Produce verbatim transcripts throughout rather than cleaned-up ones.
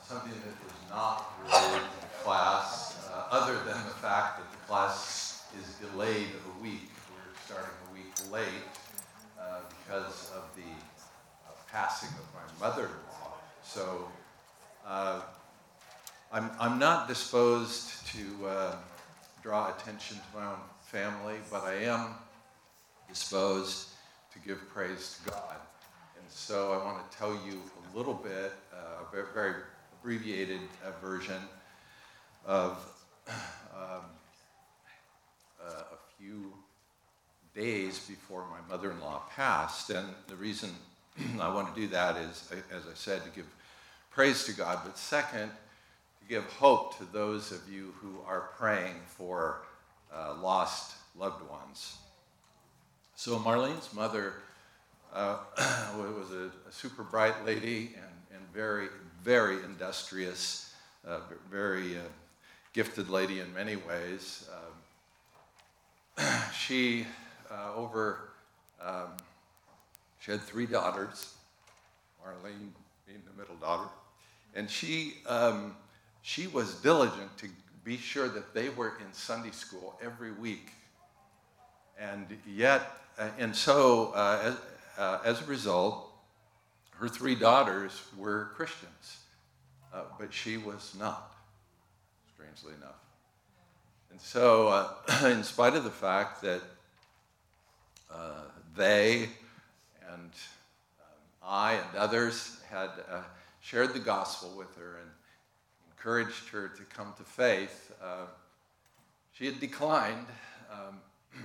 something that was not related to the class, uh, other than the fact that the class is delayed a week. We're starting a week late uh, because of the uh, passing of my mother-in-law. So uh, I'm, I'm not disposed to uh, draw attention to my own family, but I am disposed to give praise to God. And so I want to tell you a little bit, uh, a very, very abbreviated uh, version of um, uh, a few days before my mother-in-law passed. And the reason I want to do that is, as I said, to give praise to God, but second, to give hope to those of you who are praying for uh, lost loved ones. So Marlene's mother uh, was a, a super bright lady and, and very, very industrious, uh, very uh, gifted lady in many ways. Um, she, uh, over, um, she had three daughters, Marlene being the middle daughter, and she, um, she was diligent to be sure that they were in Sunday school every week. And yet, uh, and so uh, as, uh, as a result, her three daughters were Christians, uh, but she was not, strangely enough. And so, uh, in spite of the fact that uh, they and um, I and others had uh, shared the gospel with her and encouraged her to come to faith, uh, she had declined. Um,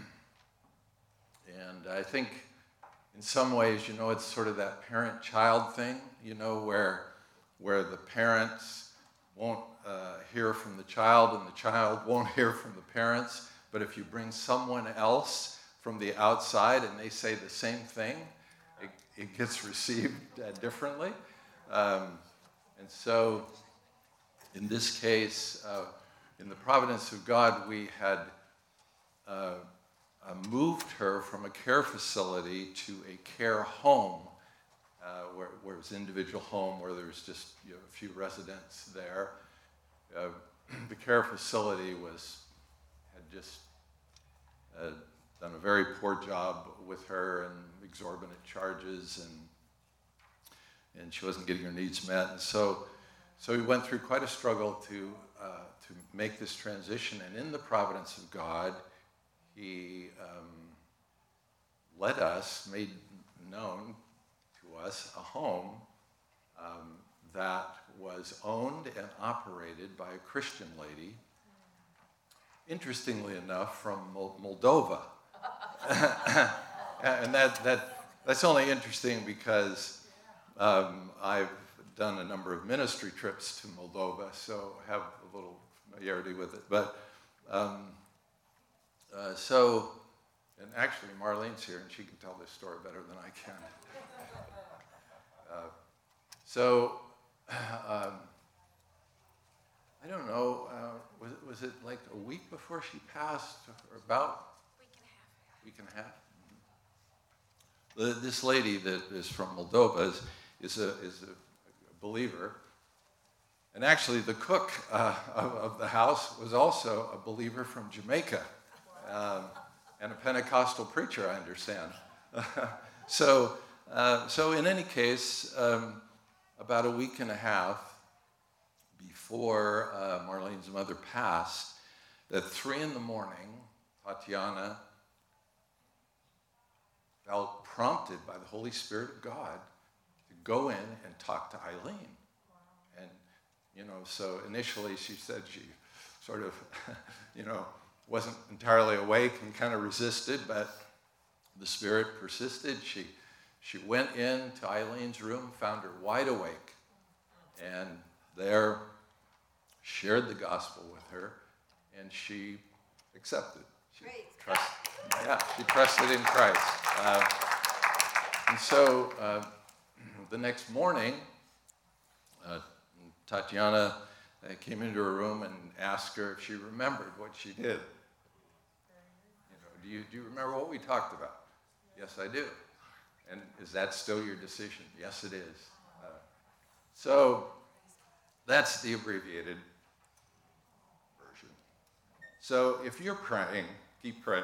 And I think in some ways, you know, it's sort of that parent-child thing, you know, where where the parents won't uh, hear from the child and the child won't hear from the parents. But if you bring someone else from the outside and they say the same thing, it, it gets received uh, differently. Um, and so in this case, uh, in the providence of God, we had uh, Uh, moved her from a care facility to a care home, uh, where, where it was an individual home where there was just you know, a few residents there. Uh, the care facility was had just uh, done a very poor job with her and exorbitant charges, and and she wasn't getting her needs met. And so, so we went through quite a struggle to uh, to make this transition. And in the providence of God, He um, led us, made known to us, a home um, that was owned and operated by a Christian lady, interestingly enough, from Moldova. And that, that that's only interesting because um, I've done a number of ministry trips to Moldova, so I have a little familiarity with it. But um, Uh, so, and actually Marlene's here and she can tell this story better than I can. Uh, so, um, I don't know, uh, was, it, was it like a week before she passed, or about? Week and a half. Week and a half? Mm-hmm. This lady that is from Moldova is, is, a, is a believer. And actually the cook uh, of, of the house was also a believer from Jamaica. Um, and a Pentecostal preacher, I understand. so, uh, so in any case, um, about a week and a half before uh, Marlene's mother passed, at three in the morning, Tatiana felt prompted by the Holy Spirit of God to go in and talk to Eileen. Wow. And, you know, so initially she said she sort of, you know, wasn't entirely awake and kind of resisted, but the Spirit persisted. She she went into Eileen's room, found her wide awake, and there shared the gospel with her, and she accepted. She trusted, yeah, she trusted in Christ. Uh, and so uh, the next morning, uh, Tatiana uh, came into her room and asked her if she remembered what she did. Do you, do you remember what we talked about? Yes, I do. And is that still your decision? Yes, it is. Uh, so That's the abbreviated version. So if you're praying, keep praying.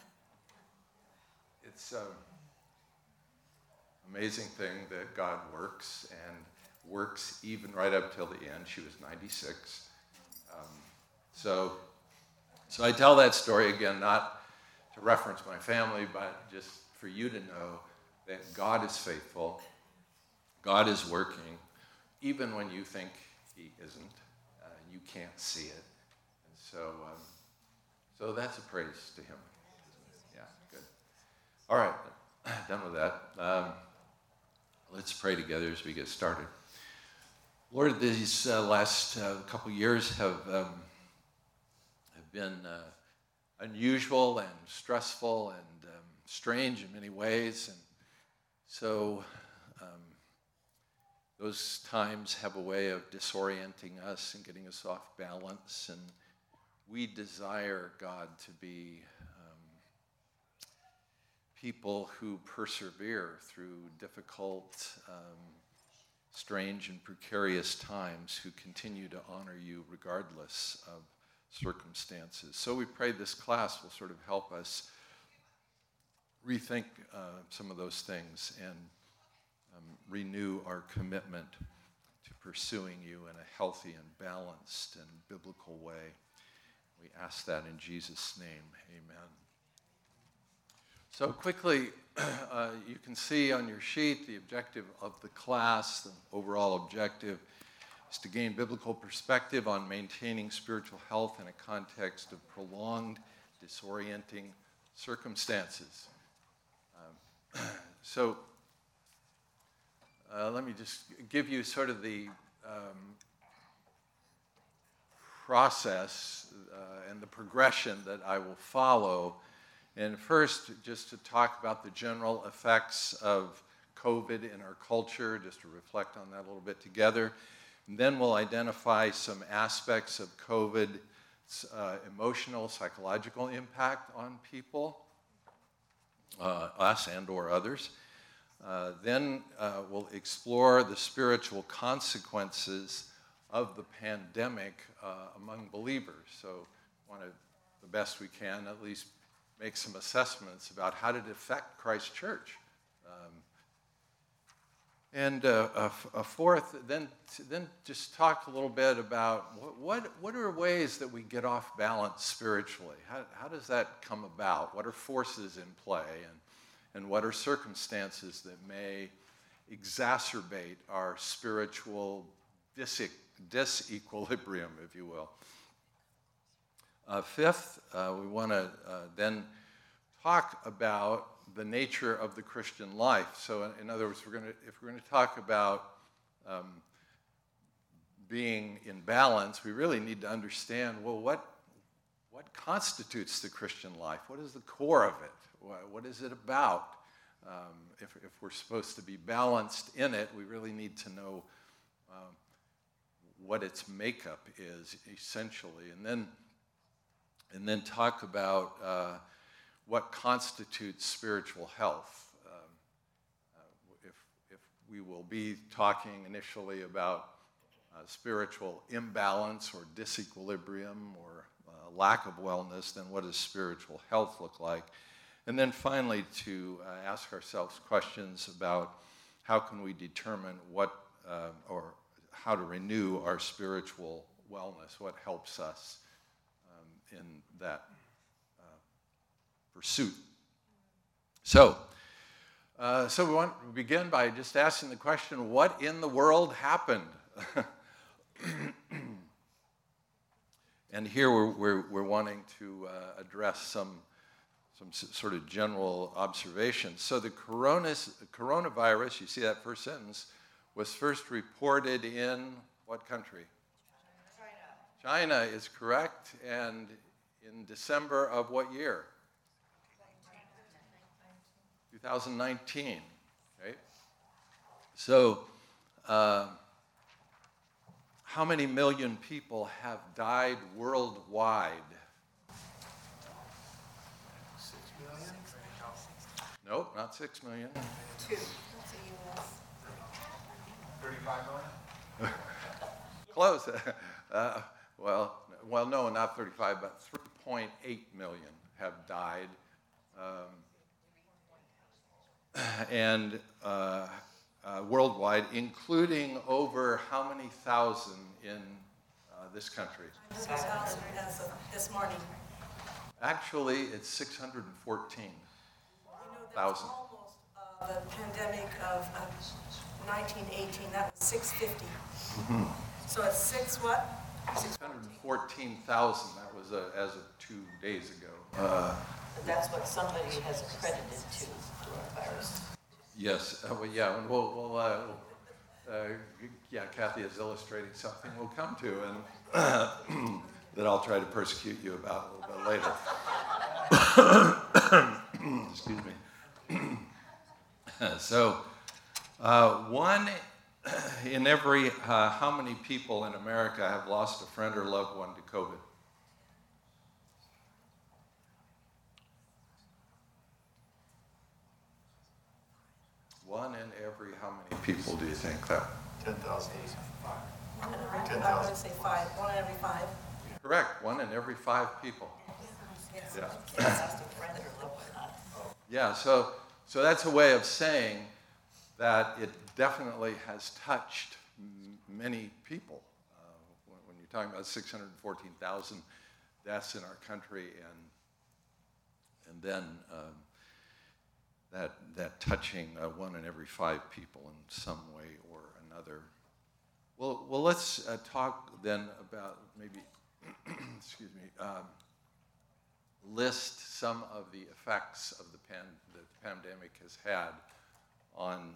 It's an amazing thing that God works, and works even right up till the end. She was ninety-six. Um, so, so I tell that story again, not to reference my family, but just for you to know that God is faithful. God is working, even when you think he isn't. Uh, you can't see it. And so, um, so that's a praise to him. Yeah, good. All right, done with that. Um, let's pray together as we get started. Lord, these uh, last uh, couple years have um, have been uh, unusual and stressful and um, strange in many ways, and so um, those times have a way of disorienting us and getting us off balance. And we desire, God, to be um, people who persevere through difficult, um, strange and precarious times, who continue to honor you regardless of circumstances. So we pray this class will sort of help us rethink uh, some of those things and um, renew our commitment to pursuing you in a healthy and balanced and biblical way. We ask that in Jesus' name, amen. So quickly, uh, you can see on your sheet the objective of the class. The overall objective is to gain biblical perspective on maintaining spiritual health in a context of prolonged, disorienting circumstances. Um, so uh, let me just give you sort of the um, process uh, and the progression that I will follow. And first, just to talk about the general effects of COVID in our culture, just to reflect on that a little bit together. And then we'll identify some aspects of COVID's uh, emotional, psychological impact on people, uh, us and or others. Uh, then uh, we'll explore the spiritual consequences of the pandemic uh, among believers. So want to, the best we can, at least make some assessments about how did it affect Christ Church. Um, and uh, a, a fourth, then then just talk a little bit about what, what what are ways that we get off balance spiritually? How, how does that come about? What are forces in play? And, and what are circumstances that may exacerbate our spiritual dis- disequilibrium, if you will? Uh, fifth, uh, we want to uh, then talk about the nature of the Christian life. So, in, in other words, we're going to, if we're going to talk about um, being in balance, we really need to understand, well, what what constitutes the Christian life? What is the core of it? What, what is it about? Um, if, if we're supposed to be balanced in it, we really need to know um, what its makeup is, essentially, and then. And then talk about uh, what constitutes spiritual health. Um, uh, if, if we will be talking initially about uh, spiritual imbalance or disequilibrium or uh, lack of wellness, then what does spiritual health look like? And then finally to uh, ask ourselves questions about how can we determine what uh, or how to renew our spiritual wellness, what helps us in that uh, pursuit. So, uh, so we want to begin by just asking the question, what in the world happened? And here we're, we're, we're wanting to uh, address some, some s- sort of general observations. So the coronas, coronavirus, you see that first sentence, was first reported in what country? China is correct, and in December of what year? twenty nineteen. Okay. So, uh, how many million people have died worldwide? Six million? Nope, not six million. Two. Thirty-five million? Close. Uh, well, well, no, not thirty-five, but three point eight million have died. Um, and uh, uh, worldwide, including over how many thousand in uh, this country? This was thousand as of this morning. Actually, it's six hundred fourteen thousand. You know, that's almost uh, the pandemic of uh, nineteen eighteen. That was six fifty. Mm-hmm. So it's six what? six hundred fourteen thousand. That was uh, as of two days ago. Uh, But that's what somebody has accredited to coronavirus. yes. Uh, well, yeah. And we'll. we'll uh, uh, yeah. Kathy is illustrating something we'll come to, and uh, that I'll try to persecute you about a little bit later. Excuse me. So, uh, one in every, uh, how many people in America have lost a friend or loved one to COVID? One in every, how many people do you think that? ten thousand. One in every, I would say five. One in every five. Correct, one in every five people. Yes. Yeah. Lost a friend or loved one. Yeah, so, so that's a way of saying that it definitely has touched m- many people. Uh, when, when you're talking about six hundred fourteen thousand deaths in our country, and and then um, that that touching uh, one in every five people in some way or another. Well, well, let's uh, talk then about maybe, excuse me. Um, list some of the effects of the pan that the pandemic has had on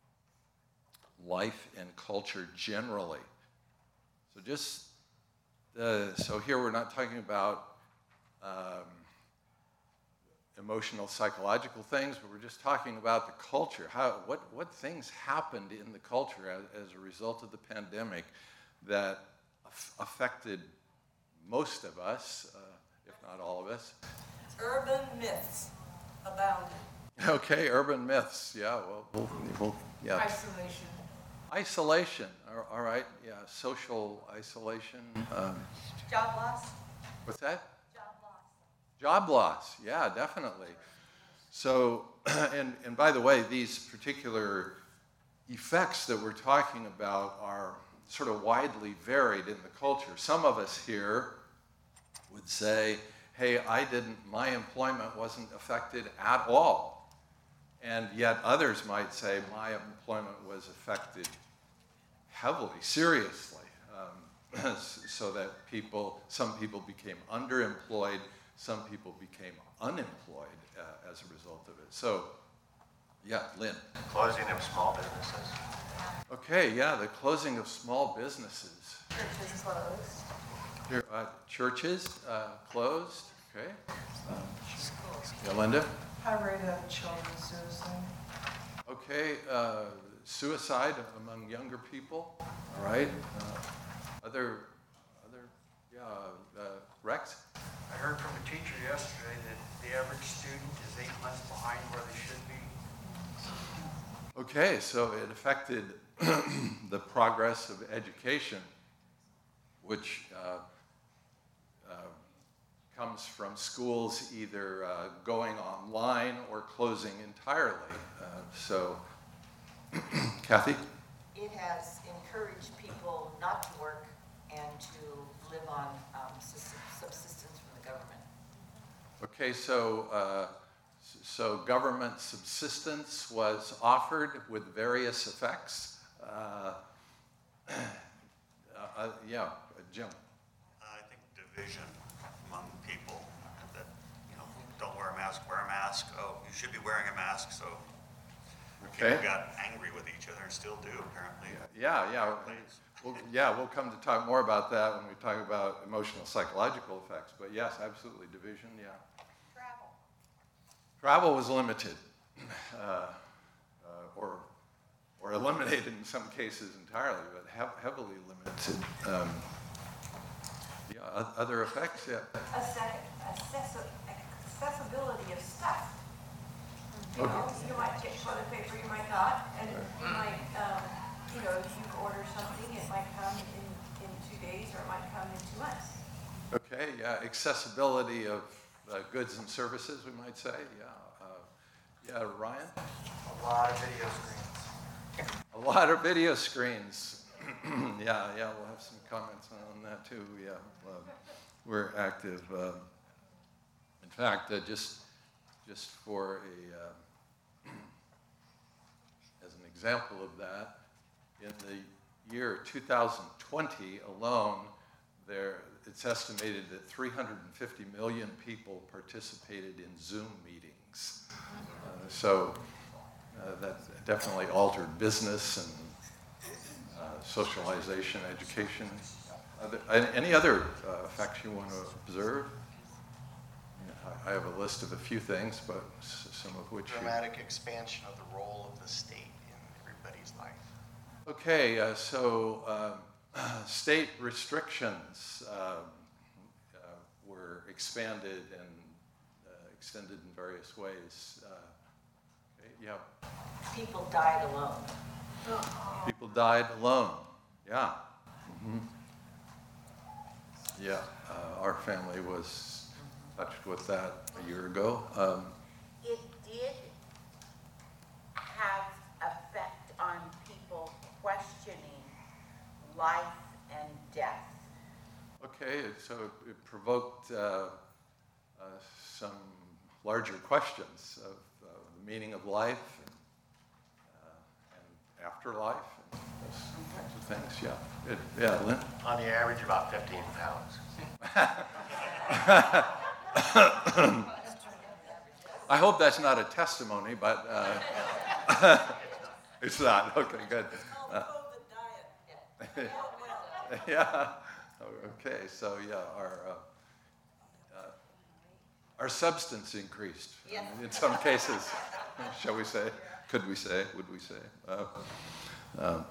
life and culture generally. So just, uh, so here we're not talking about um, emotional, psychological things, but we're just talking about the culture. How, what, what things happened in the culture as, as a result of the pandemic that af- affected most of us, uh, if not all of us. Urban myths abounded. Okay, urban myths. Yeah, well, we'll, we'll yeah. Isolation. Isolation. All, all right. Yeah, social isolation. Um, Job loss. what's that? Job loss. Job loss. Yeah, definitely. So, and and by the way, these particular effects that we're talking about are sort of widely varied in the culture. Some of us here would say, hey, I didn't, my employment wasn't affected at all. And yet others might say my employment was affected heavily, seriously, um, so that people, some people became underemployed, some people became unemployed uh, as a result of it. So, yeah, Lynn. Closing of small businesses. Okay, yeah, the closing of small businesses. Churches closed. Here, uh, churches uh, closed, okay. Um, yeah, Linda? High rate of children suicide. Okay, uh, suicide among younger people, all right. Uh, other, other, yeah, uh, Rex? I heard from a teacher yesterday that the average student is eight months behind where they should be. Okay, so it affected the progress of education, which uh, uh, comes from schools either uh, going online or closing entirely. Uh, so, Kathy? It has encouraged people not to work and to live on um, sus- subsistence from the government. Okay, so uh, s- so government subsistence was offered with various effects. Uh, uh, yeah, Jim. I think division among people that, you know, don't wear a mask, wear a mask. Oh, you should be wearing a mask. So Okay. people got angry with each other and still do, apparently. Yeah, yeah. We'll, yeah, we'll come to talk more about that when we talk about emotional, psychological effects. But yes, absolutely, division, yeah. Travel. Travel was limited, uh, uh, or or eliminated in some cases entirely, but hev- heavily limited. Um, yeah, o- other effects, yeah. Aesthetic, accessi- accessibility of stuff. You Okay. know, you might get toilet paper, you might not, and you might, um, you know, if you order something, it might come in, in Okay, yeah, accessibility of uh, goods and services, we might say, yeah. Uh, yeah, Ryan? A lot of video screens. A lot of video screens. yeah, yeah, we'll have some comments on that too, yeah. Um, we're active. Um, in fact, uh, just, just for a, uh, as an example of that, in the year two thousand twenty alone, there, it's estimated that three hundred fifty million people participated in Zoom meetings. Uh, so uh, that definitely altered business and uh, socialization, education. Are there any other uh, effects you want to observe? I have a list of a few things, but s- some of which you... Dramatic expansion of the role of the state in everybody's life. Okay, uh, so um, state restrictions uh, uh, were expanded and uh, extended in various ways. Uh, okay, yeah, People died alone. people died alone. Yeah. hmm Yeah, uh, our family was touched with that a year ago. Um, It did have effect on people questioning life and death. okay, so it, it provoked uh, uh, some larger questions of uh, the meaning of life and, uh, and afterlife and those kinds of things. Yeah, it, yeah, Lynn. On the average, about fifteen pounds. I hope that's not a testimony, but uh, it's not. Okay, good. It's called Uh, COVID diet. yeah. Okay. So yeah, our uh, uh, our substance increased Yes. in some cases. Shall we say? Could we say? Would we say? Uh, um,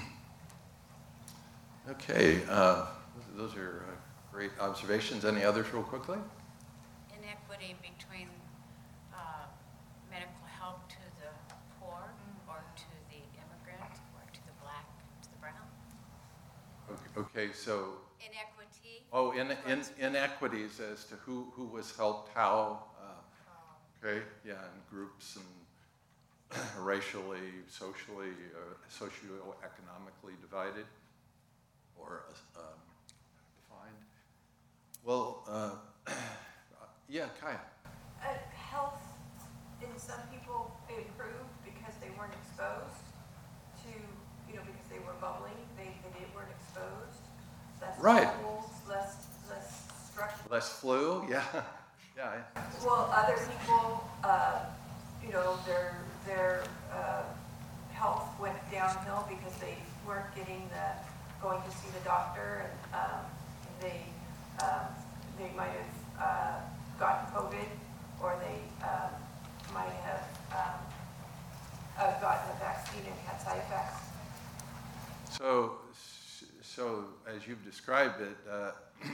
okay. Uh, those are uh, great observations. Any others, real quickly? Inequity between uh, medical help to the poor or to the immigrant or to the black, to the brown. Okay. Okay. So. Inequity. Oh, in, in, inequities as to who, who was helped how, uh, okay, yeah, in groups and racially, socially, uh, socioeconomically divided or um, defined. Well, uh, yeah, Kaya. Uh, health in some people improved because they weren't exposed to, you know, because they were bubbling, they, they didn't- weren't exposed. Less Right. schools, less, less structure. Less flu, yeah, yeah. Well, other people, uh, you know, their, their, uh, health went downhill because they weren't getting the, going to see the doctor, and, um, they, um, they might have, uh, gotten COVID, or they, um, might have, um, uh, gotten a vaccine and had side effects. So, so as you've described it, uh,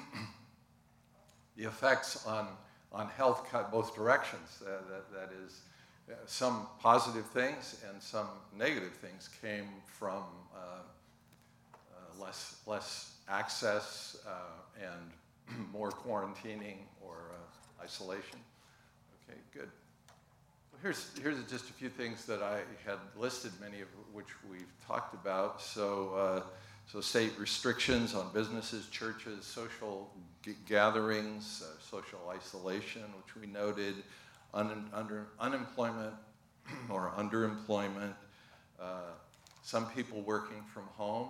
the effects on, on health cut both directions. Uh, that, that is, uh, some positive things and some negative things came from uh, uh, less, less access uh, and more quarantining or uh, isolation. Okay, good. Well, here's, here's just a few things that I had listed, many of which we've talked about. So, uh, so state restrictions on businesses, churches, social g- gatherings, uh, social isolation, which we noted, un- under unemployment or underemployment, uh, some people working from home,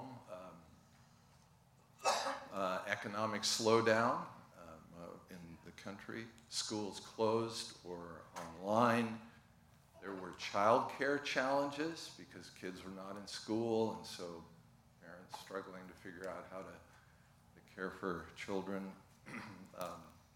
um, uh, economic slowdown um, uh, in the country, schools closed or online. There were child care challenges because kids were not in school, and so parents struggling to figure out how to, to care for children. um,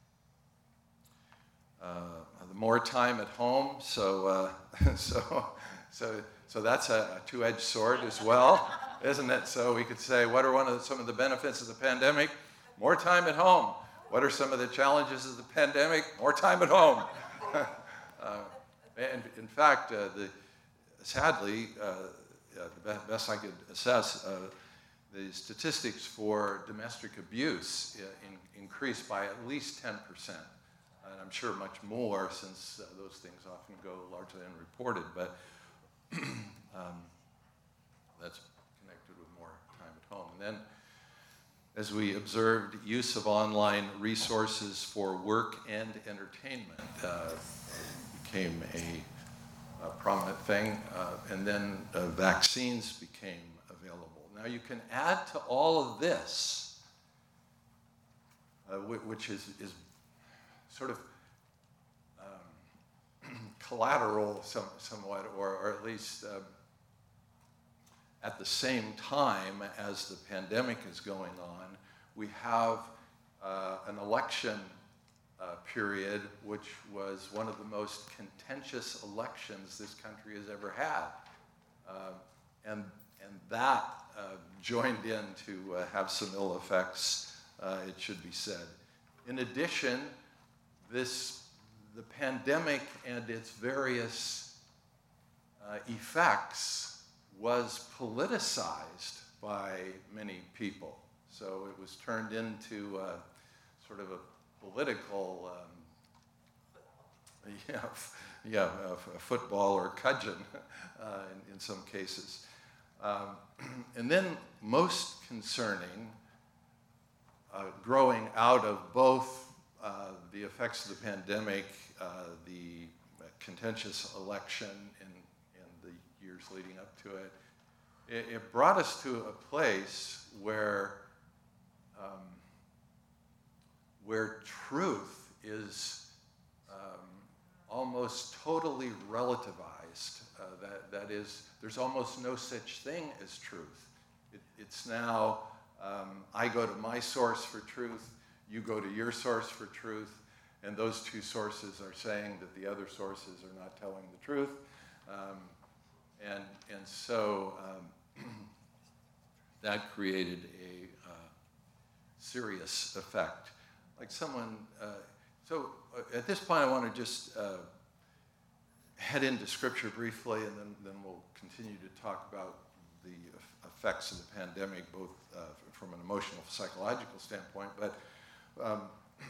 uh, the more time at home, so uh, so so so that's a, a two-edged sword as well, isn't it? So we could say, what are one of the, some of the benefits of the pandemic? More time at home. What are some of the challenges of the pandemic? More time at home. uh, and in fact, uh, the sadly, uh, uh, the best I could assess, uh, the statistics for domestic abuse uh, in, increased by at least ten percent. And I'm sure much more, since uh, those things often go largely unreported, but um, that's connected with more time at home. And then, as we observed, use of online resources for work and entertainment uh, became a, a prominent thing, uh, and then uh, vaccines became available. Now you can add to all of this, uh, which is, is sort of um, collateral some, somewhat, or, or at least um, at the same time as the pandemic is going on, we have uh, an election uh, period which was one of the most contentious elections this country has ever had. Uh, and, and that uh, joined in to uh, have some ill effects, uh, it should be said. In addition, this, the pandemic and its various uh, effects was politicized by many people. So it was turned into uh, sort of a political, um, yeah, yeah, a football or cudgel uh, in, in some cases. Um, and then most concerning, uh, growing out of both uh, the effects of the pandemic, uh, the contentious election in, in the years leading up to it, it, it brought us to a place where um, where truth is um, almost totally relativized. Uh, that, that is, there's almost no such thing as truth. It, it's now, um, I go to my source for truth, you go to your source for truth, and those two sources are saying that the other sources are not telling the truth. Um, and, and so um, that created a uh, serious effect. Like someone, uh, so uh, at this point I want to just uh, head into Scripture briefly, and then, then we'll continue to talk about the effects of the pandemic, both uh, from an emotional, psychological standpoint. But um,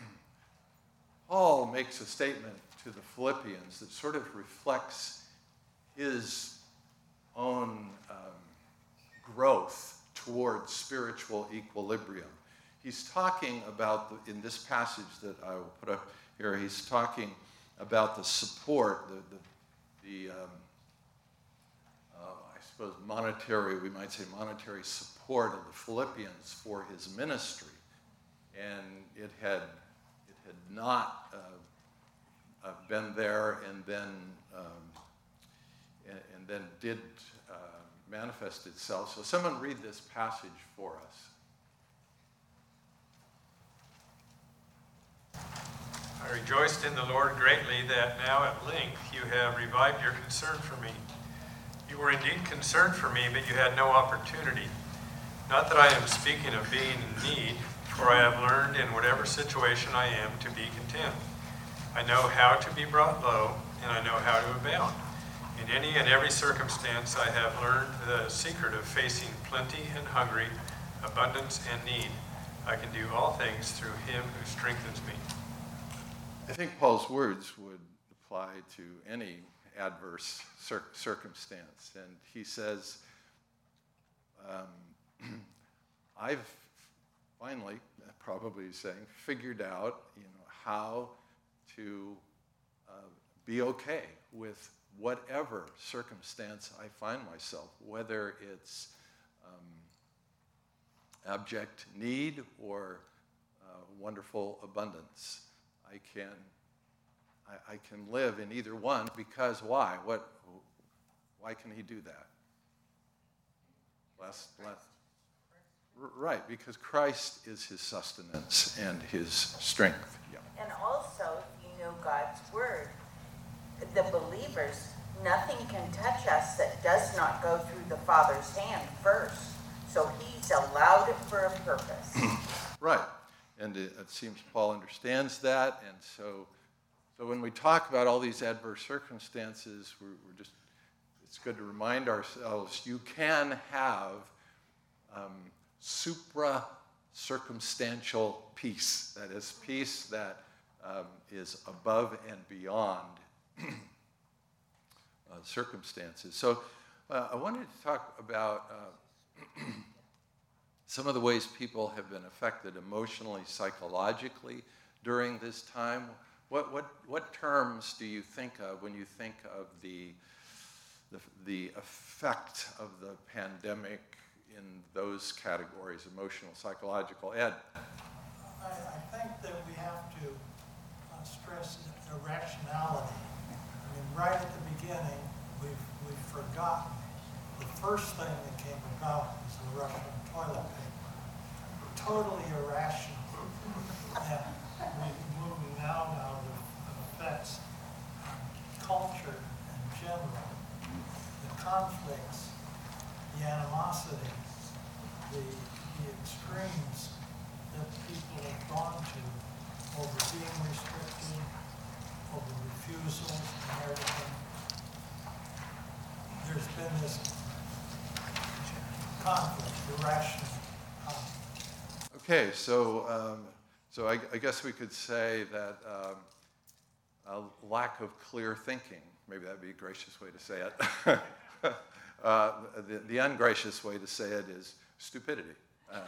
Paul makes a statement to the Philippians that sort of reflects his own um, growth towards spiritual equilibrium. He's talking about, the, in this passage that I will put up here, he's talking about the support, the, the, the um, uh, I suppose monetary, we might say monetary support of the Philippians for his ministry. And it had, it had not uh, uh, been there, and then, um, and, and then did uh, manifest itself. So someone read this passage for us. I rejoiced in the Lord greatly that now at length you have revived your concern for me. You were indeed concerned for me, but you had no opportunity. Not that I am speaking of being in need, for I have learned in whatever situation I am to be content. I know how to be brought low, and I know how to abound. In any and every circumstance I have learned the secret of facing plenty and hungry, abundance and need. I can do all things through him who strengthens me. I think Paul's words would apply to any adverse cir- circumstance. And he says, um, I've finally, probably saying, figured out, you know, how to uh, be okay with whatever circumstance I find myself, whether it's um, abject need or uh, wonderful abundance. I can, I, I can live in either one, because why? What? Why can he do that? Last, last, right, because Christ is his sustenance and his strength. Yeah. And also, if you know God's word, the believers, nothing can touch us that does not go through the Father's hand first. So he's allowed it for a purpose. Right. And it, it seems Paul understands that. And so so when we talk about all these adverse circumstances, we're, we're just, it's good to remind ourselves, you can have um, supra-circumstantial peace. That is, peace that um, is above and beyond uh, circumstances. So uh, I wanted to talk about uh, some of the ways people have been affected emotionally, psychologically during this time. What, what, what terms do you think of when you think of the, the, the effect of the pandemic in those categories, emotional, psychological? Ed? I, I think that we have to uh, stress irrationality. I mean, right at the beginning, we've, we've forgotten the first thing that came about was the rush on toilet paper. Totally irrational. And we're moving now now to affects um, culture in general, the conflicts, the animosity, the, the extremes that people have gone to over being restricted, over refusal and everything. There's been this conflict, irrational conflict. Okay, so um, so I, I guess we could say that um, a lack of clear thinking, maybe that'd be a gracious way to say it. uh, the, the ungracious way to say it is stupidity. Uh,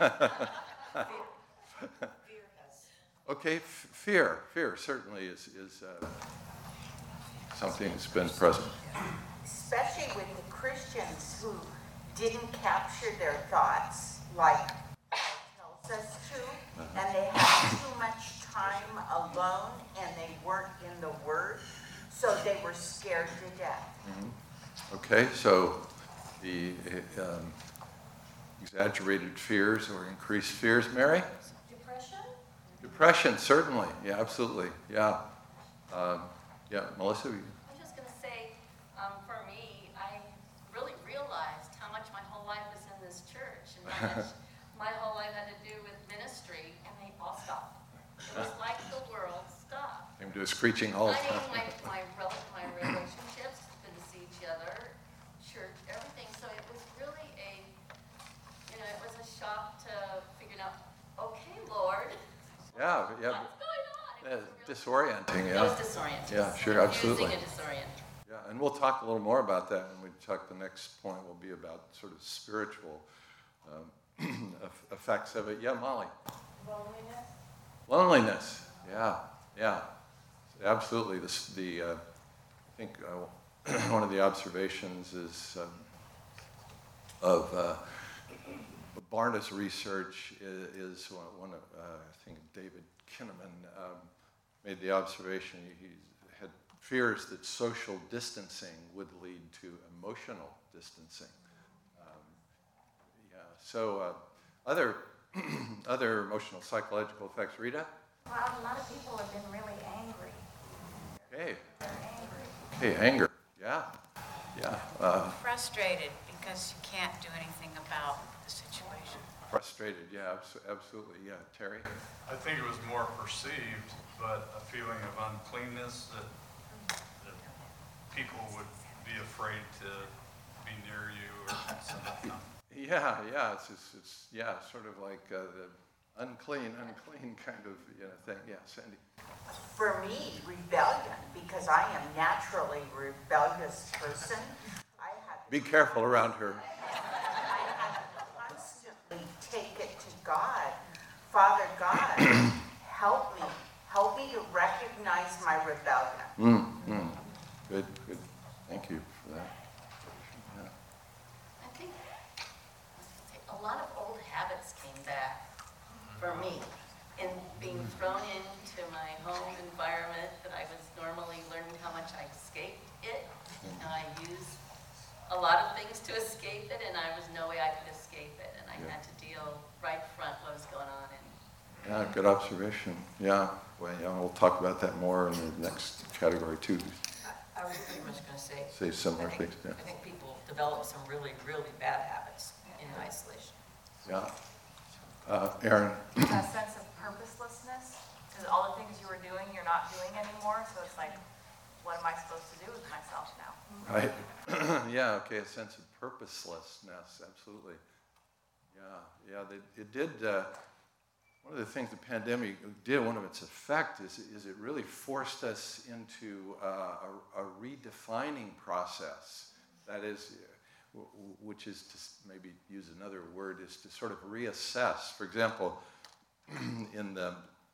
okay, f- fear, fear certainly is, is uh, something that's been present. Especially with the Christians who didn't capture their thoughts like Paul tells us to, and they had too much time alone and they weren't in the Word, so they were scared to death. Mm-hmm. Okay, so the um, exaggerated fears or increased fears, Mary? Depression? Depression, certainly. Yeah, absolutely. Yeah. Um, yeah, Melissa? You- I was just going to say, um, for me, I really realized how much my whole life was in this church and how much my whole life had to do with ministry, and they all stopped. It was like the world stopped. Came to a screeching halt. I mean, my, my, rel- my relationships, couldn't see each other, church, everything. So it was really a, you know, it was a shock to figuring out, okay, Lord, Yeah, yeah. what's going on? It Yeah, was really- disorienting, It yeah. was disorienting. Yeah, sure, Confusing absolutely. and disorienting. Yeah, and we'll talk a little more about that when we talk. The next point will be about sort of spiritual um, eff- effects of it. Yeah, Molly? Loneliness? Loneliness, yeah, yeah. Absolutely. This, the, uh, I think uh, one of the observations is um, of uh, Barna's research is, is one, one of, uh, I think David Kinnaman um, made the observation he, he had fears that social distancing would lead to emotional distancing. Um, yeah, so uh, other, other emotional psychological effects. Rita? Well, a lot of people have been really angry. Okay. They're angry. Okay, anger. Yeah, yeah. Uh, Frustrated because you can't do anything about the situation. frustrated. Yeah, abso- absolutely. Yeah, Terry. I think it was more perceived, but a feeling of uncleanness that, that people would be afraid to be near you or something. Yeah, yeah. It's, it's, it's yeah, sort of like uh, the unclean, unclean kind of you know thing. Yeah, Sandy. For me, rebellion, because I am naturally a rebellious person. I had to Be careful around her. I had to constantly take it to God. Father God, help me. Help me to recognize my rebellion. Mm, mm. Good, good. Thank you for that. Yeah. I think a lot of old habits came back for me in being thrown into my home environment that I was normally learning how much I escaped it. And I used a lot of things to escape it, and there was no way I could escape it. And I Yeah. had to deal right front what was going on. And Yeah, good observation. Yeah. Well, yeah, we'll talk about that more in the next category too. I was pretty much going to say. Say similar I think- things. Yeah. I think people develop some really, really bad habits in isolation. Yeah. Uh, Aaron. A sense of purposelessness, because all the things you were doing, you're not doing anymore, so it's like, what am I supposed to do with myself now? Right. Yeah, okay, a sense of purposelessness, absolutely. Yeah, yeah, they, it did. Uh, one of the things the pandemic did, one of its effects, is, is it really forced us into uh, a, a redefining process. That is, w- w- which is to s- maybe use another word, is to sort of reassess. For example, in the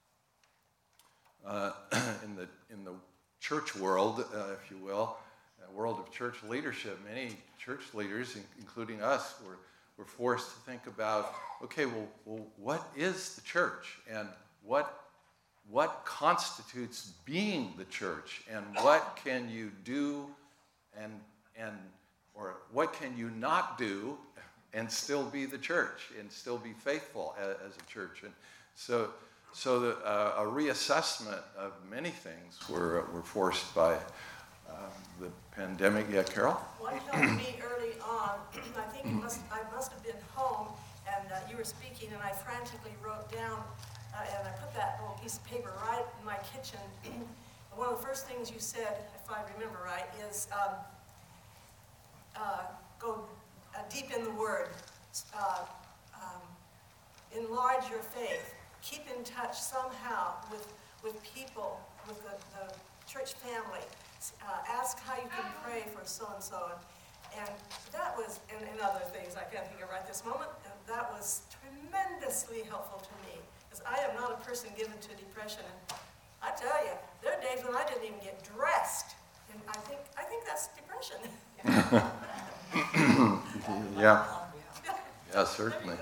uh, in the in the church world, uh, if you will, uh, world of church leadership, many church leaders, in- including us, were were forced to think about, okay, well, well, what is the church, and what what constitutes being the church, and what can you do, and and or what can you not do, and still be the church, and still be faithful as, as a church, and so so the, uh, a reassessment of many things were were forced by um, the pandemic. Yeah, Carol? What helped me early on, I think it must, I must have been home, and uh, you were speaking, and I frantically wrote down, uh, and I put that little piece of paper right in my kitchen. And one of the first things you said, if I remember right, is um, uh, go uh, deep in the Word, uh, um, enlarge your faith, keep in touch somehow with, with people, with the, the church family. Uh, ask how you can pray for so-and-so. And, and that was, and, and other things I can't think of right this moment, and that was tremendously helpful to me. Because I am not a person given to depression. And I tell you, there are days when I didn't even get dressed. And I think, I think that's depression. Yeah. Yeah, certainly.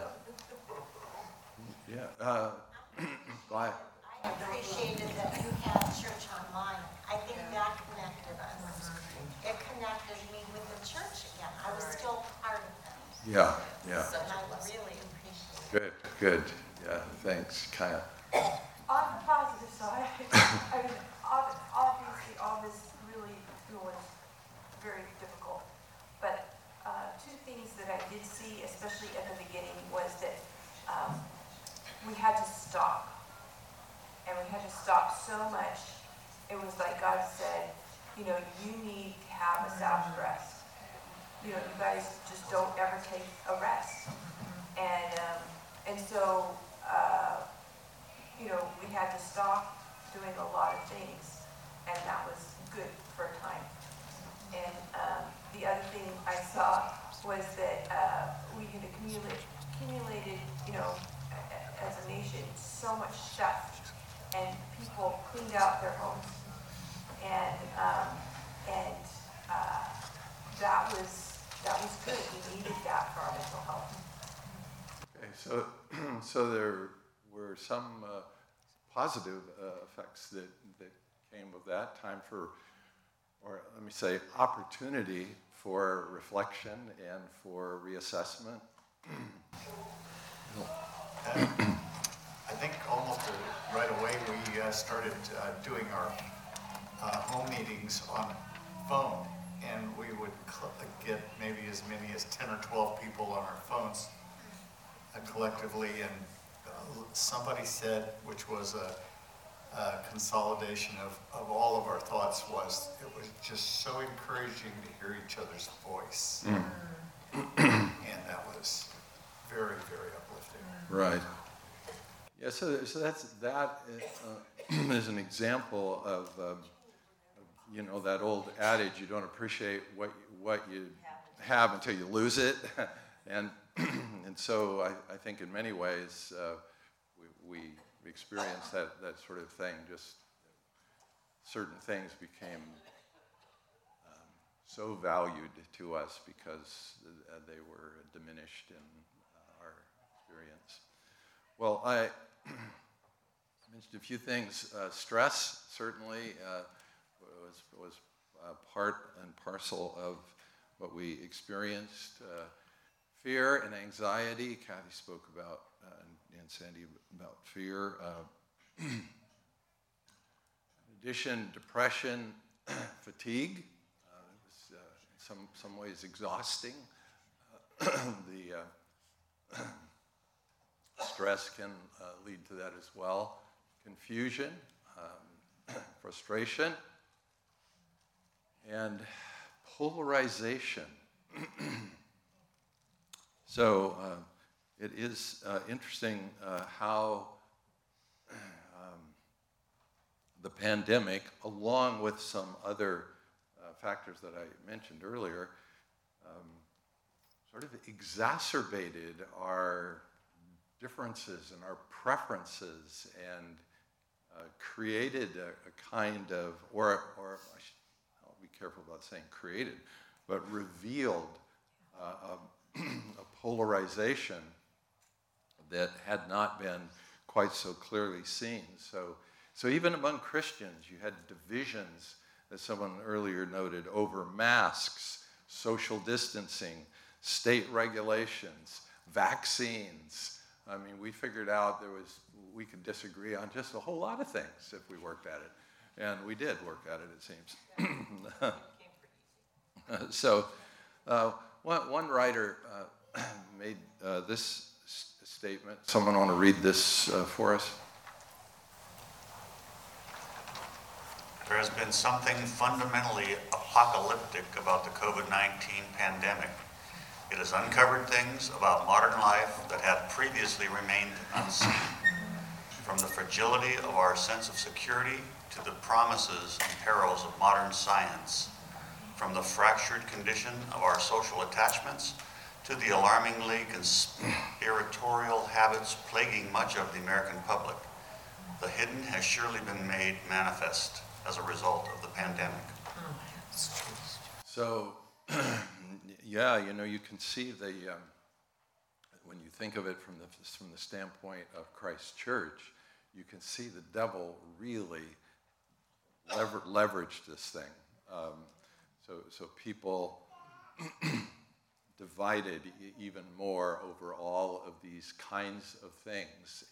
Yeah. Uh, go ahead. I appreciated that you had church online. I think that connected us. It connected me with the church again. I was still part of that. Yeah, yeah. So I really appreciate it. Good, good. Yeah, thanks, Kaya. On the positive side, I mean, ob- obviously, all this really was very difficult. But uh, two things that I did see, especially at the beginning, was that um, we had to stop. And we had to stop so much. It was like God said, you know, you need to have a Sabbath rest. You know, you guys just don't ever take a rest. And um, and so, uh, you know, we had to stop doing a lot of things, and that was good for a time. And um, the other thing I saw was that uh, we had accumulated, accumulated, you know, as a nation, so much stuff. And people cleaned out their homes, and um, and uh, that was that was good. We needed that for our mental health. Okay, so so there were some uh, positive uh, effects that that came of that. Time for, or let me say, opportunity for reflection and for reassessment. I think almost uh, right away we uh, started uh, doing our uh, home meetings on phone, and we would cl- get maybe as many as ten or twelve people on our phones uh, collectively, and uh, somebody said, which was a, a consolidation of, of all of our thoughts, was it was just so encouraging to hear each other's voice. Mm. And that was very, very uplifting. Right. Yeah, so, so that's, that uh, is an example of, um, of, you know, that old adage, you don't appreciate what you, what you have until you lose it. and and so I, I think in many ways uh, we, we experienced that, that sort of thing, just certain things became um, so valued to us because uh, they were diminished in uh, our experience. Well, I mentioned a few things. Uh, stress certainly uh, was was uh, part and parcel of what we experienced. Uh, fear and anxiety. Kathy spoke about, uh, and, and Sandy about fear. Uh, in addition, depression, fatigue. Uh, it was uh, in some some ways exhausting. Uh, the uh, Stress can uh, lead to that as well. Confusion, um, frustration, and polarization. So uh, it is uh, interesting uh, how um, the pandemic, along with some other uh, factors that I mentioned earlier, um, sort of exacerbated our differences and our preferences and uh, created a, a kind of, or, or I should, I'll be careful about saying created, but revealed uh, a, a polarization that had not been quite so clearly seen. So, so even among Christians, you had divisions, as someone earlier noted, over masks, social distancing, state regulations, vaccines. I mean, we figured out there was, we could disagree on just a whole lot of things if we worked at it. And we did work at it, it seems. So, uh, one, one writer uh, made uh, this s- statement. Someone want to read this uh, for us? There has been something fundamentally apocalyptic about the COVID nineteen pandemic. It has uncovered things about modern life that had previously remained unseen. From the fragility of our sense of security to the promises and perils of modern science. From the fractured condition of our social attachments to the alarmingly conspiratorial habits plaguing much of the American public. The hidden has surely been made manifest as a result of the pandemic. So, yeah, you know, you can see the, um, when you think of it from the, from the standpoint of Christ Church, you can see the devil really lever, leveraged this thing. Um, so, so people divided e- even more over all of these kinds of things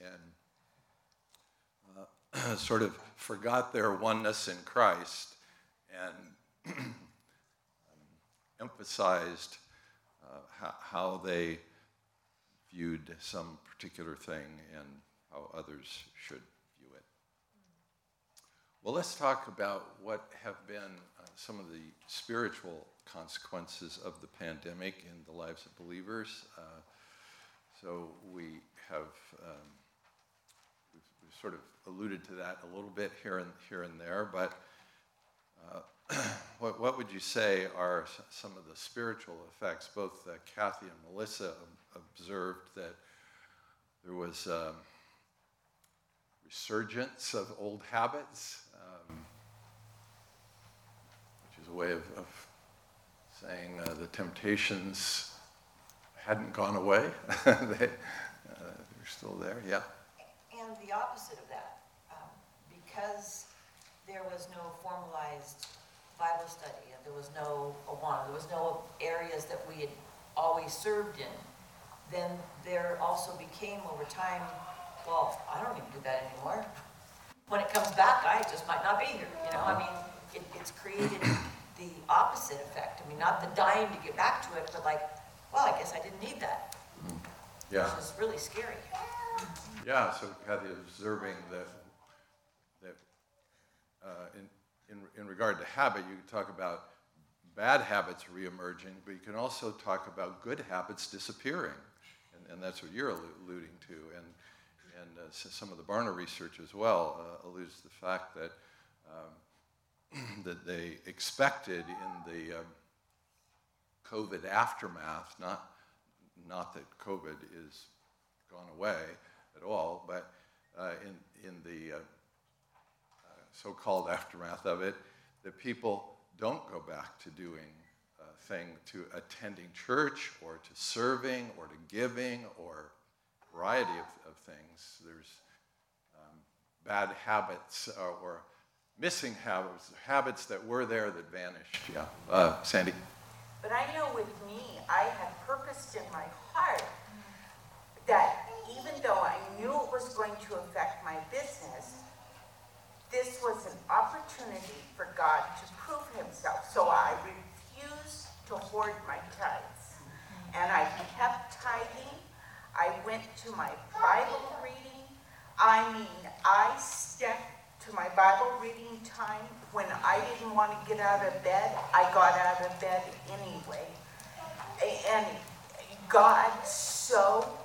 and uh, sort of forgot their oneness in Christ and um, emphasized uh, how, how they viewed some particular thing and how others should view it. Well, let's talk about what have been uh, some of the spiritual consequences of the pandemic in the lives of believers. Uh, so we have um, we've, we've sort of alluded to that a little bit here and here and there, but uh, what, what would you say are s- some of the spiritual effects? Both uh, Kathy and Melissa ob- observed that there was um, resurgence of old habits, um, which is a way of, of saying uh, the temptations hadn't gone away. they, uh, they're still there, yeah. And the opposite of that, um, because there was no formalized Bible study, and there was no Awana, there was no areas that we had always served in, then there also became over time, well, I don't even do that anymore. When it comes back, I just might not be here, you know? I mean, it, it's created the opposite effect. I mean, not the dying to get back to it, but like, well, I guess I didn't need that. Yeah. Which is really scary. Yeah, so Kathy, observing that, that uh, in, in, in regard to habit, you can talk about bad habits reemerging, but you can also talk about good habits disappearing. And, and that's what you're allu- alluding to. And, and uh, s- some of the Barna research as well uh, alludes to the fact that, um, that they expected in the um, COVID aftermath, not, not that COVID is gone away at all, but uh, in, in the uh, uh, so-called aftermath of it, that people don't go back to doing a thing, to attending church or to serving or to giving or a variety of, of things. There's um, bad habits or, or missing habits, habits that were there that vanished. Yeah, uh, Sandy. But I know with me, I had purposed in my heart that even though I knew it was going to affect my business, this was an opportunity for God to prove himself. So I refused to hoard my tithes. And I kept tithing. I went to my Bible reading. I mean, I stepped to my Bible reading time. When I didn't want to get out of bed, I got out of bed anyway. And God so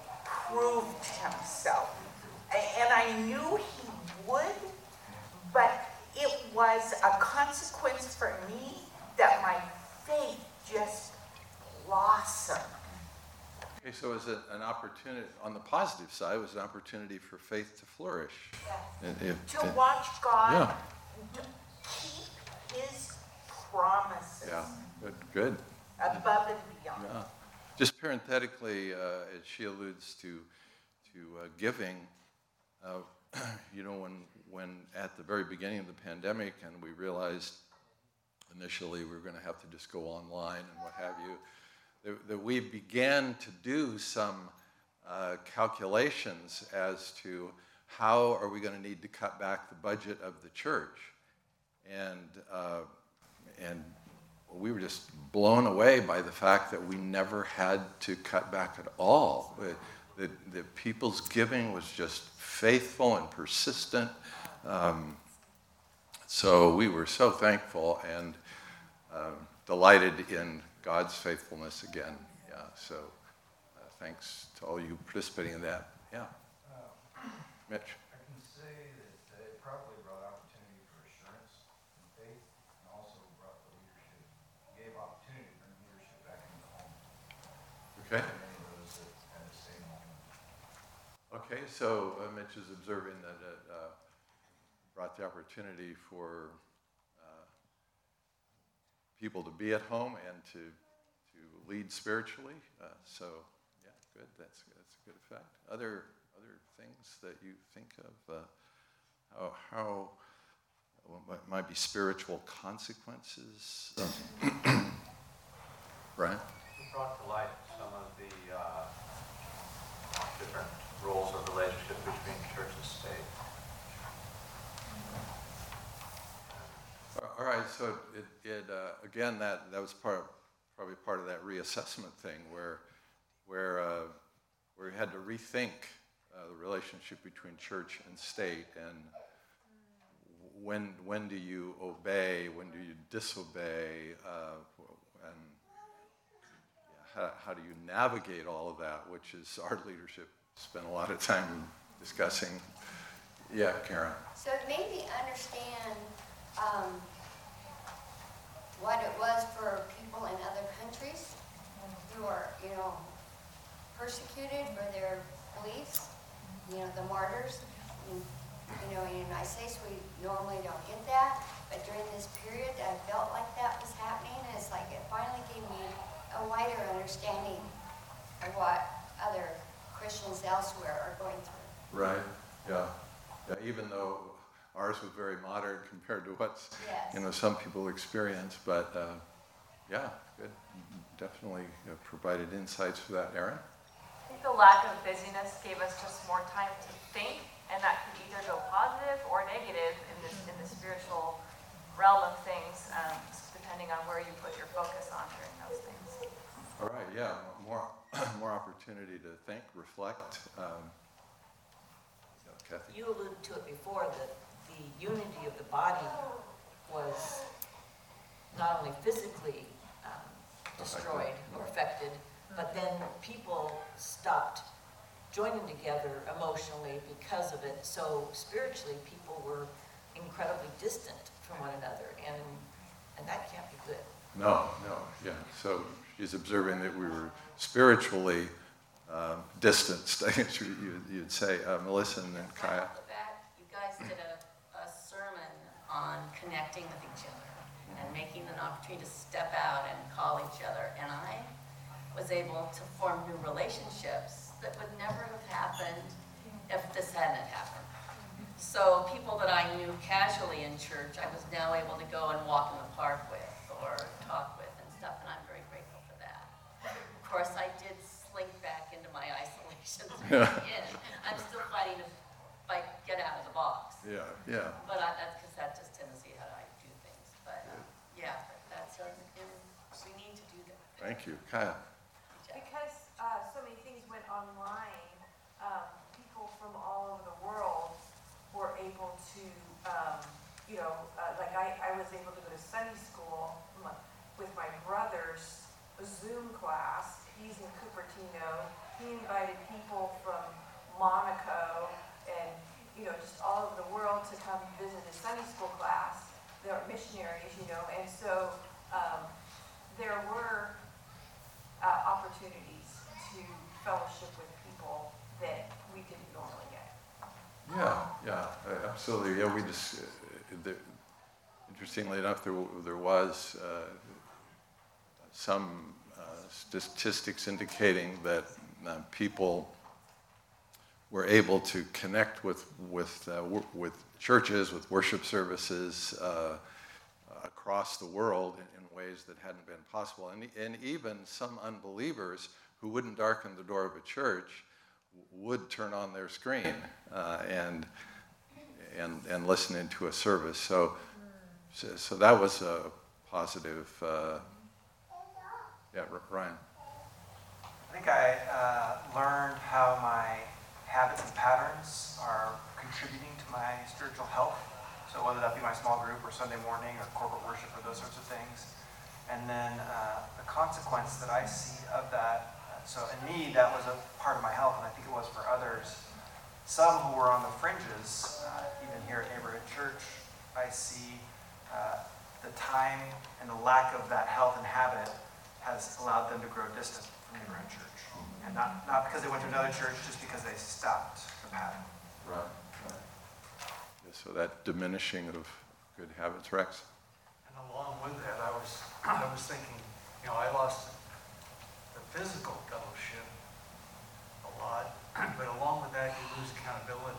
proved himself. A- And I knew he would, but it was a consequence for me that my faith just blossomed. Okay, so it was a- an opportunity, on the positive side, it was an opportunity for faith to flourish. And if- To watch God Yeah. d- keep his promises Yeah, good, good. above and beyond. Yeah. Just parenthetically, uh, as she alludes to, to uh, giving, uh, you know, when, when at the very beginning of the pandemic and we realized initially we were going to have to just go online and what have you, that, that we began to do some uh, calculations as to how are we going to need to cut back the budget of the church. And, uh, and we were just blown away by the fact that we never had to cut back at all. The, the people's giving was just faithful and persistent. Um, so we were so thankful and uh, delighted in God's faithfulness again. Yeah, so uh, thanks to all you participating in that. Yeah. Uh, Mitch. I can say that uh, it probably brought opportunity for assurance and faith, and also brought the leadership, gave opportunity to bring leadership back into the home. Okay. Many of those that had the same moment. Okay, so uh, Mitch is observing that it uh, brought the opportunity for uh, people to be at home and to to lead spiritually. Uh, so, yeah, good. That's that's a good effect. Other other things that you think of, uh, how how what might be spiritual consequences. Brian? You brought to light some of the uh, different roles of relationship between church and state. All right, so it, it uh, again, that, that was part, probably part of that reassessment thing where, where, uh, where we had to rethink uh, the relationship between church and state, and when, when do you obey, when do you disobey, uh, and yeah, how, how do you navigate all of that, which is our leadership spent a lot of time discussing. Yeah, Karen. So it made me understand um, what it was for people in other countries who are, you know, persecuted for their beliefs, you know, the martyrs. And, you know, in the United States, we normally don't get that, but during this period, I felt like that was happening, and it's like it finally gave me a wider understanding of what other Christians elsewhere are going through. Right, yeah. Yeah, even though ours was very modern compared to what's, yes. you know, some people experience, but uh, yeah, good. Definitely uh, provided insights for that. Aaron? I think the lack of busyness gave us just more time to think, and that could either go positive or negative in this in the spiritual realm of things, um, depending on where you put your focus on during those things. All right, yeah, more more opportunity to think, reflect. Um, Kathy? You alluded to it before, that the unity of the body was not only physically um, destroyed or affected, but then people stopped joining together emotionally because of it. So spiritually, people were incredibly distant from one another, and and that can't be good. No, no, yeah. So she's observing that we were spiritually um, distanced, I guess you, you, you'd say. Uh, Melissa and then Kaya. Back, you guys did a, a sermon on connecting with each other and making an opportunity to step out and call each other. And I was able to form new relationships that would never have happened if this hadn't happened. So people that I knew casually in church, I was now able to go and walk in the park with or talk with and stuff, and I'm very grateful for that. Of course, I did slink back into my isolation again. I'm still fighting to fight, get out of the box. Yeah, yeah. But I, that's because that's just Tennessee, how I do things. But uh, yeah, but that's, uh, and we need to do that. Thank you. Kaya. Because uh, so many things went online, um, people from all over the world were able to, um, you know, uh, like I, I was able to go to Sunday school with my brother's Zoom class. He's in Cupertino, he invited people from Monaco and, you know, just all over the world to come visit his Sunday school class. They're missionaries, you know, and so um, there were uh, opportunities to fellowship with people that we didn't normally get. Yeah, yeah, uh, absolutely. Yeah, we just, uh, there, interestingly enough, there, w- there was uh, some uh, statistics indicating that uh, people were able to connect with, with, uh, w- with churches, with worship services uh, across the world in, in ways that hadn't been possible. And, and even some unbelievers who wouldn't darken the door of a church would turn on their screen uh, and, and, and listen into a service. So, so, so that was a positive. Uh, yeah, R- Ryan. I think I uh, learned how my habits and patterns are contributing to my spiritual health. So whether that be my small group or Sunday morning or corporate worship or those sorts of things. And then uh, the consequence that I see of that. So in me, that was a part of my health, and I think it was for others. Some who were on the fringes, uh, even here at Neighborhood Church, I see uh, the time and the lack of that health and habit has allowed them to grow distant from Neighborhood Church. And not, not because they went to another church, just because they stopped the pattern. Right, right. Yeah, so that diminishing of good habits, Rex? And along with that, I was, I was thinking, you know, I lost the physical fellowship a lot, but along with that, you lose accountability.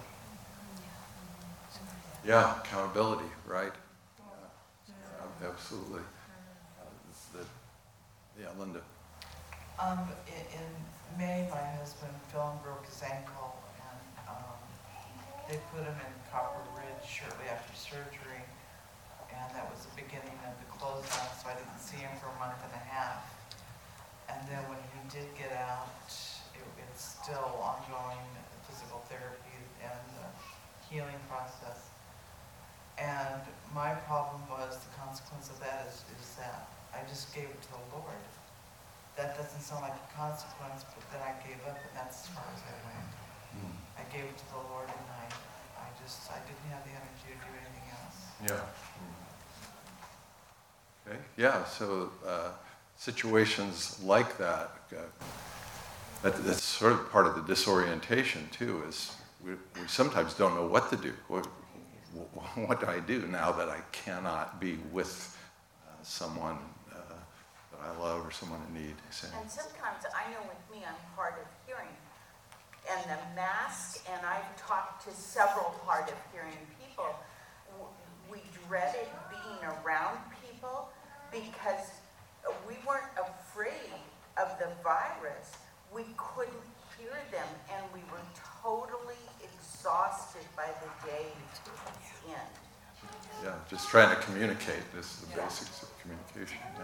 Yeah, accountability, right? Yeah, absolutely. Uh, the, yeah, Linda. Um, in, in May, my husband fell and broke his ankle, and um, they put him in Copper Ridge shortly after surgery, and that was the beginning of the close down, so I didn't see him for a month and a half. And then when he did get out, it, it's still ongoing physical therapy and the healing process. And my problem was, the consequence of that is, is that I just gave it to the Lord. That doesn't sound like a consequence, but then I gave up, and that's as far as I went. Mm. I gave it to the Lord, and I, I just, I didn't have the energy to do anything else. Yeah. Okay. Yeah. So uh, situations like that, uh, that, that's sort of part of the disorientation too. Is we, we sometimes don't know what to do. What, what do I do now that I cannot be with uh, someone uh, that I love or someone in need? So, And sometimes, I know with me, I'm hard of hearing. And the mask, and I've talked to several hard of hearing people, w- we dreaded being around people because we weren't afraid of the virus. We couldn't hear them, and we were totally exhausted by the day end. yeah, just trying to communicate. This is the basics of communication. Yeah.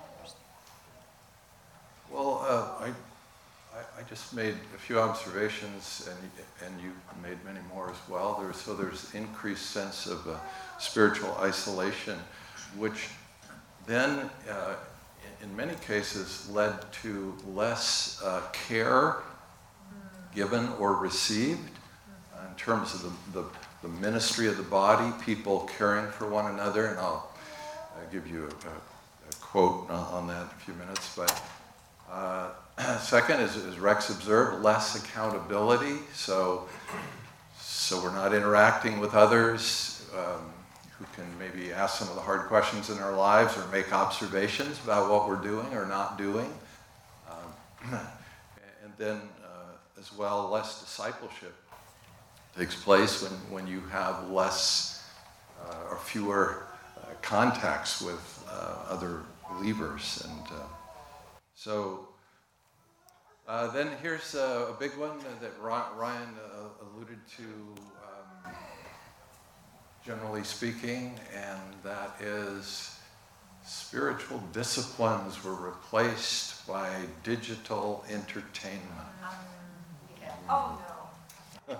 Well, uh, I, I, I just made a few observations, and and you made many more as well. There's so there's increased sense of uh, spiritual isolation, which then, uh, in, in many cases, led to less uh, care given or received uh, in terms of the, the the ministry of the body, people caring for one another, and I'll uh, give you a, a, a quote on, on that in a few minutes. But uh, second, is, as Rex observed, less accountability. So, so we're not interacting with others um, who can maybe ask some of the hard questions in our lives or make observations about what we're doing or not doing. Um, and then, uh, as well, less discipleship takes place when, when you have less uh, or fewer uh, contacts with uh, other believers. And uh, so uh, then here's a, a big one that Ryan uh, alluded to, um, generally speaking, and that is spiritual disciplines were replaced by digital entertainment. Oh, no.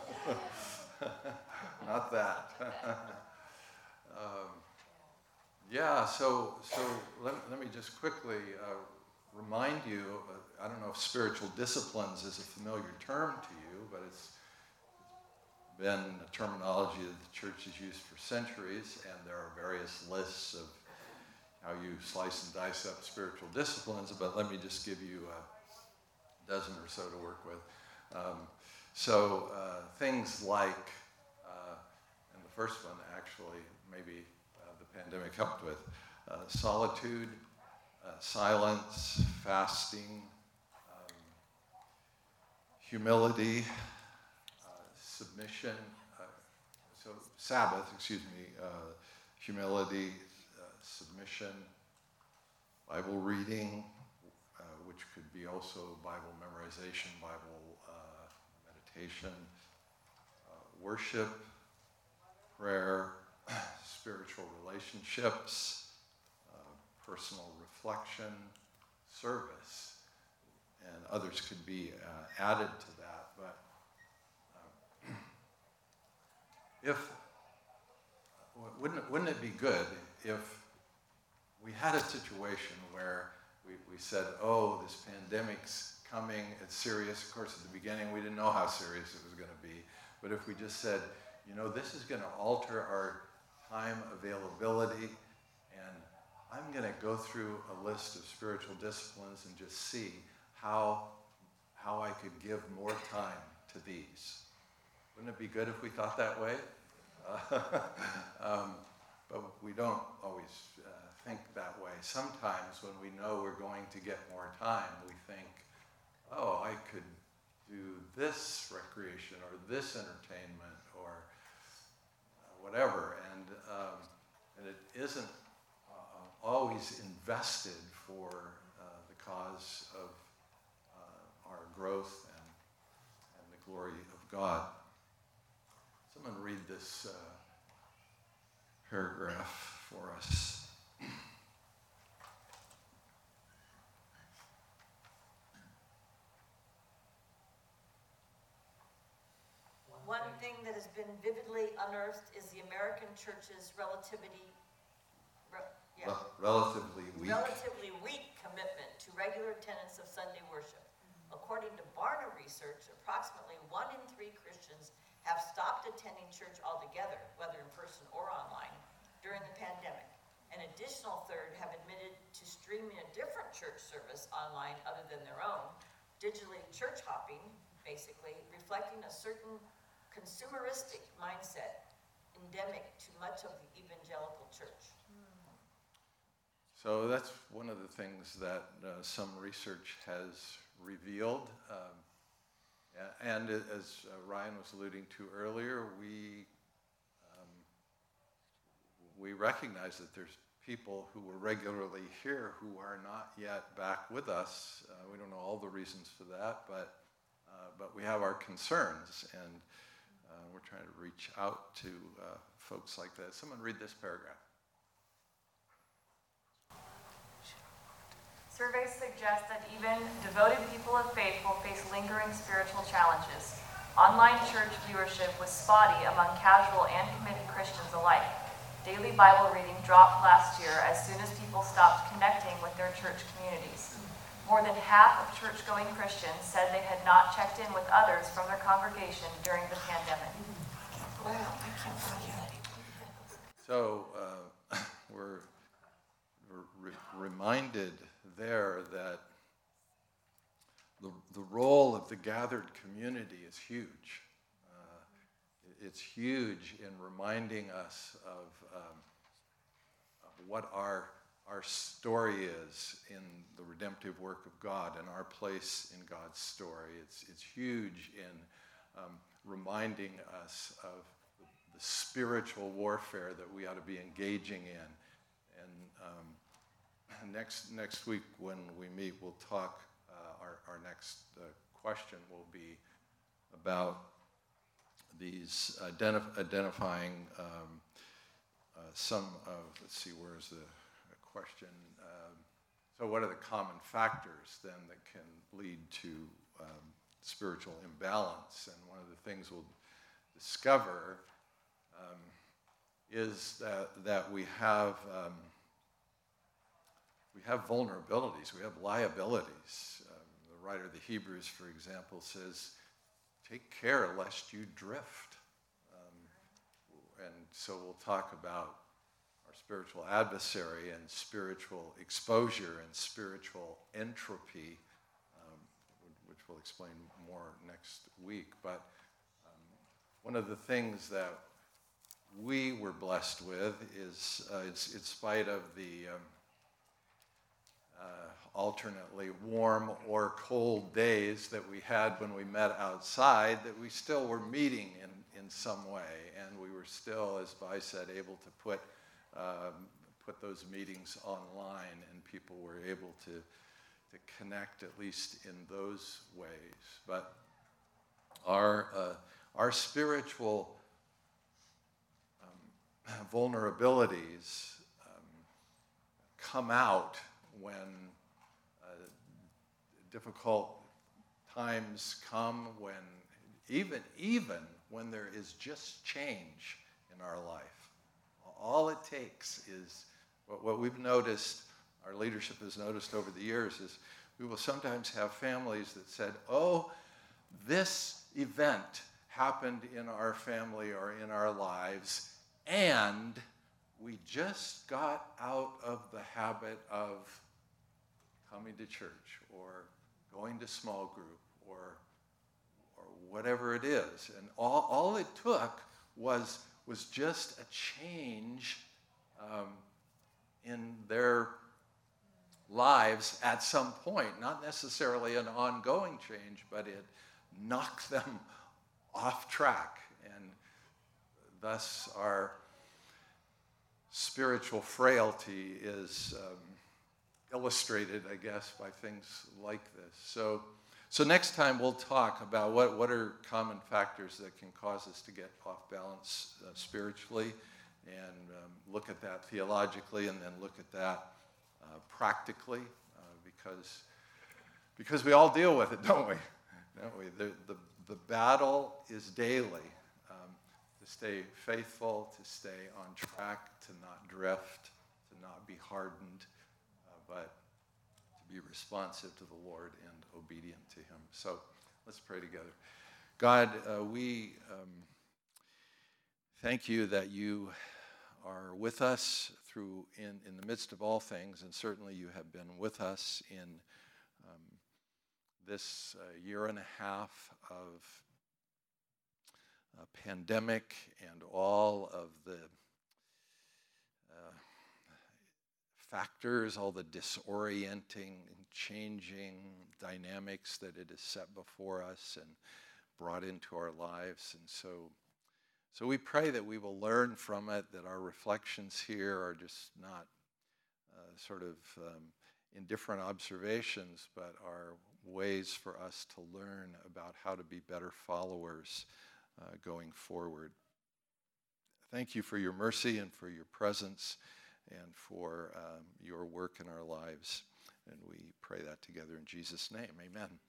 Not that. um, yeah, so so let, let me just quickly uh, remind you, uh, I don't know if spiritual disciplines is a familiar term to you, but it's been a terminology that the church has used for centuries, and there are various lists of how you slice and dice up spiritual disciplines, but let me just give you a dozen or so to work with. Um, so uh, things like, uh, and the first one actually maybe uh, the pandemic helped with, uh, solitude, uh, silence, fasting, um, humility, uh, submission, uh, so Sabbath, excuse me, uh, humility, uh, submission, Bible reading, uh, which could be also Bible memorization, Bible uh, meditation, uh, worship, prayer, spiritual relationships, uh, personal reflection, service, and others could be uh, added to that. But uh, if wouldn't it, wouldn't it be good if we had a situation where we, we said, oh, this pandemic's coming, it's serious. Of course, at the beginning, we didn't know how serious it was going to be. But if we just said, you know, this is going to alter our time availability, and I'm going to go through a list of spiritual disciplines and just see how, how I could give more time to these. Wouldn't it be good if we thought that way? Uh, um, but we don't always uh, think that way. Sometimes when we know we're going to get more time, we think, oh, I could do this recreation or this entertainment or uh, whatever. And, um, and it isn't uh, always invested for uh, the cause of uh, our growth and, and the glory of God. Someone read this uh, paragraph for us. One thing that has been vividly unearthed is the American church's relativity, re- yeah, Rel- relatively weak. relatively weak commitment to regular attendance of Sunday worship. According to Barna research, approximately one in three Christians have stopped attending church altogether, whether in person or online, during the pandemic. An additional third have admitted to streaming a different church service online other than their own, digitally church hopping, basically, reflecting a certain consumeristic mindset endemic to much of the evangelical church. So that's one of the things that uh, some research has revealed. Um, and as uh, Ryan was alluding to earlier, we um, we recognize that there's people who were regularly here who are not yet back with us. Uh, we don't know all the reasons for that, but uh, but we have our concerns, and uh, we're trying to reach out to uh, folks like that. Someone read this paragraph. Surveys suggest that even devoted people of faith will face lingering spiritual challenges. Online church viewership was spotty among casual and committed Christians alike. Daily Bible reading dropped last year as soon as people stopped connecting with their church communities. More than half of church-going Christians said they had not checked in with others from their congregation during the pandemic. Wow, I can't believe that. So uh, we're re- reminded there that the, the role of the gathered community is huge. Uh, it's huge in reminding us of, um, of what our, our story is in the redemptive work of God and our place in God's story. It's, it's huge in um, reminding us of the, the spiritual warfare that we ought to be engaging in. And um, Next next week when we meet, we'll talk, uh, our, our next uh, question will be about these identif- identifying um, uh, some of, let's see, where's the question? Um, so what are the common factors then that can lead to um, spiritual imbalance? And one of the things we'll discover um, is that, that we have um, we have vulnerabilities, we have liabilities. Um, the writer of the Hebrews, for example, says, take care lest you drift. Um, and so we'll talk about our spiritual adversary and spiritual exposure and spiritual entropy, um, which we'll explain more next week. But um, one of the things that we were blessed with is, uh, it's, in spite of the um, uh, alternately warm or cold days that we had when we met outside, that we still were meeting in, in some way. And we were still, as Vi said, able to put, um, put those meetings online, and people were able to, to connect at least in those ways. But our, uh, our spiritual um, vulnerabilities um, come out when uh, difficult times come, when even, even when there is just change in our life. All it takes is, what, what we've noticed, our leadership has noticed over the years, is we will sometimes have families that said, oh, this event happened in our family or in our lives, and we just got out of the habit of coming to church or going to small group or or whatever it is. And all, all it took was, was just a change um, in their lives at some point. Not necessarily an ongoing change, but it knocked them off track. And thus our spiritual frailty is um, illustrated, I guess, by things like this. So, so next time we'll talk about what, what are common factors that can cause us to get off balance uh, spiritually, and um, look at that theologically, and then look at that uh, practically, uh, because, because we all deal with it, don't we? Don't we? The, the, the battle is daily. Um, to stay faithful, to stay on track, to not drift, to not be hardened, uh, but to be responsive to the Lord and obedient to Him. So let's pray together. God, uh, we um, thank you that you are with us through in, in the midst of all things, and certainly you have been with us in um, this uh, year and a half of uh, pandemic and all of the uh, factors, all the disorienting and changing dynamics that it has set before us and brought into our lives. And so, so we pray that we will learn from it, that our reflections here are just not uh, sort of um, indifferent observations, but are ways for us to learn about how to be better followers uh, going forward. Thank you for your mercy and for your presence and for um, your work in our lives. And we pray that together in Jesus' name. Amen.